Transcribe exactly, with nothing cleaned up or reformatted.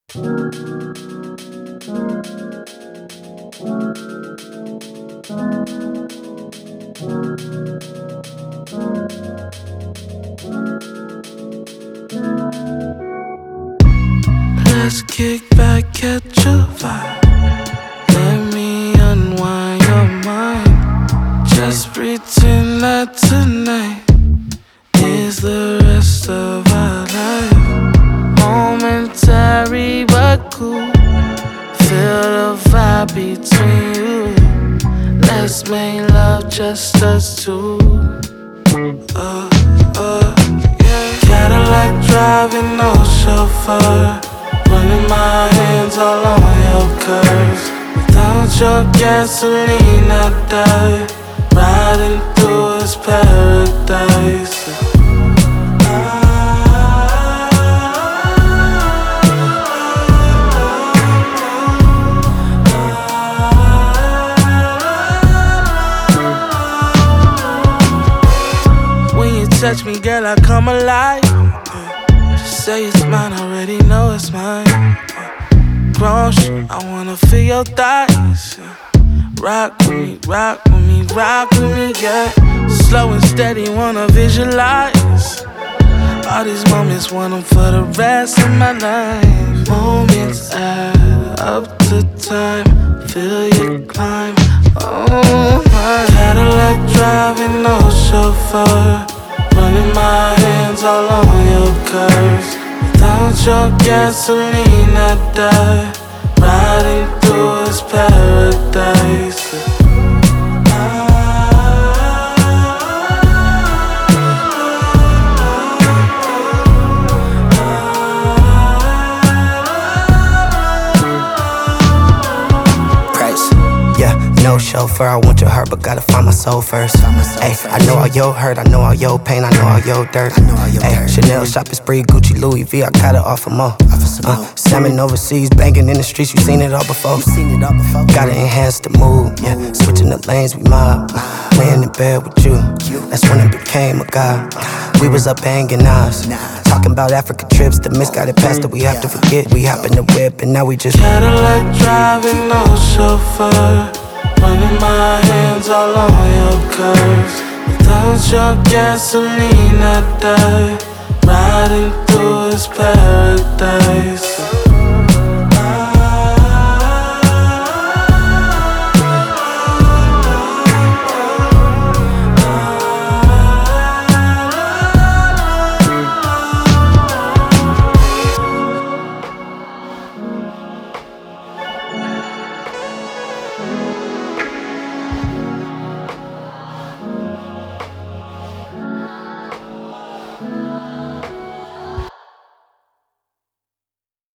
Let's kick back, catch a vibe. Let me unwind your mind. Just pretend that tonight is the rest of our life. Momentary but cool. Feel the vibe between you. Let's make love just us two. Uh, uh, yeah. Cadillac driving, no chauffeur. Running my hands all on your curves. Without your gasoline, I die. Riding through this paradise. When you touch me, girl, I come alive. Just say it's mine, already know it's mine. Grown shit, I wanna feel your thighs. Rock with me, rock with me, rock with me, yeah. Slow and steady, wanna visualize. All these moments, want them for the rest of my life. Moments add up to time, feel you climb. Oh my, Cadillac driving, no chauffeur. Running my hands all on your curves. Without your gasoline, I die. Riding through this paradise. No chauffeur, I want your heart, but gotta find my soul first. Ay, I know all your hurt, I know all your pain, I know all your dirt. Ay, Chanel shopping spree, Gucci, Louis V, I got it off of more. Uh, salmon overseas, banging in the streets, you seen it all before. Gotta enhance the mood, yeah. Switching the lanes, we mob. Laying in bed with you, that's when it became a god. We was up hanging eyes, talking about Africa trips, the misguided past that we have to forget. We hop in the whip and now we just Cadillac driving, no chauffeur. Running my hands all on your curves. Without your gasoline, I die. Riding through this paradise.